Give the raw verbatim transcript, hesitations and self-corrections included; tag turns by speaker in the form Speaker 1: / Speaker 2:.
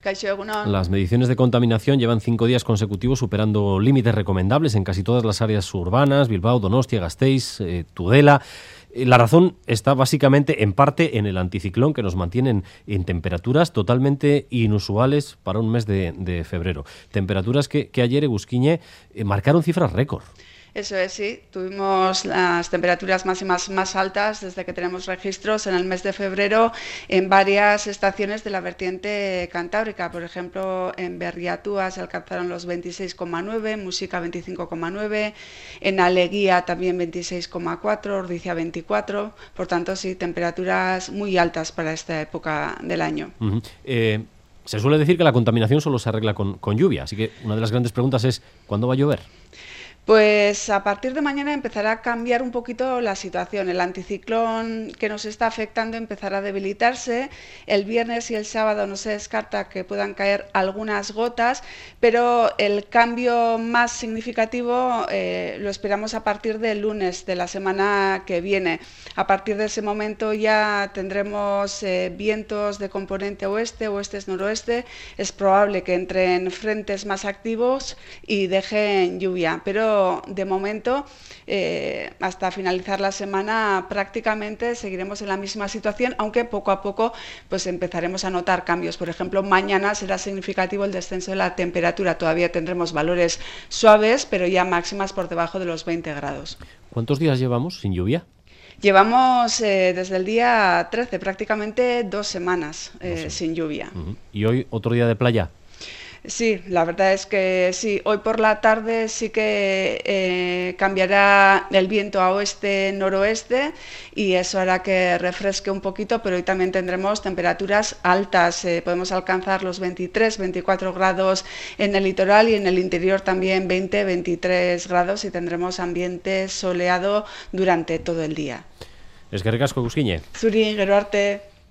Speaker 1: Las mediciones de contaminación llevan cinco días consecutivos superando límites recomendables en casi todas las áreas urbanas: Bilbao, Donostia, Gasteiz, eh, Tudela. La razón está básicamente en parte en el anticiclón, que nos mantiene en, en temperaturas totalmente inusuales para un mes de, de febrero. Temperaturas que, que ayer, Egusquiñe, eh, marcaron cifras récord.
Speaker 2: Eso es, sí. Tuvimos las temperaturas máximas más altas desde que tenemos registros en el mes de febrero en varias estaciones de la vertiente cantábrica. Por ejemplo, en Berriatúa se alcanzaron los veintiséis coma nueve, Muxica veinticinco coma nueve, en Aleguía también veintiséis coma cuatro, Ordizia veinticuatro. Por tanto, sí, temperaturas muy altas para esta época del año.
Speaker 1: Uh-huh. eh, se suele decir que la contaminación solo se arregla con, con lluvia, así que una de las grandes preguntas es ¿cuándo va a llover?
Speaker 2: Pues a partir de mañana empezará a cambiar un poquito la situación. El anticiclón que nos está afectando empezará a debilitarse. El viernes y el sábado no se descarta que puedan caer algunas gotas, pero el cambio más significativo eh, lo esperamos a partir del lunes de la semana que viene. A partir de ese momento ya tendremos eh, vientos de componente oeste, oeste-noroeste. Es probable que entren frentes más activos y dejen lluvia, pero de momento, eh, hasta finalizar la semana, prácticamente seguiremos en la misma situación, aunque poco a poco pues empezaremos a notar cambios. Por ejemplo, mañana será significativo el descenso de la temperatura. Todavía tendremos valores suaves, pero ya máximas por debajo de los veinte grados.
Speaker 1: ¿Cuántos días llevamos sin lluvia?
Speaker 2: Llevamos eh, desde el día trece, prácticamente dos semanas eh, no sé. sin lluvia.
Speaker 1: Uh-huh. ¿Y hoy otro día de playa?
Speaker 2: Sí, la verdad es que sí. Hoy por la tarde sí que eh, cambiará el viento a oeste-noroeste y eso hará que refresque un poquito, pero hoy también tendremos temperaturas altas. Eh, podemos alcanzar los veintitrés, veinticuatro grados en el litoral y en el interior también veinte, veintitrés grados y tendremos ambiente soleado durante todo el día.
Speaker 1: Eskerrik asko, Egusquiñe.
Speaker 2: Zuri, gero arte.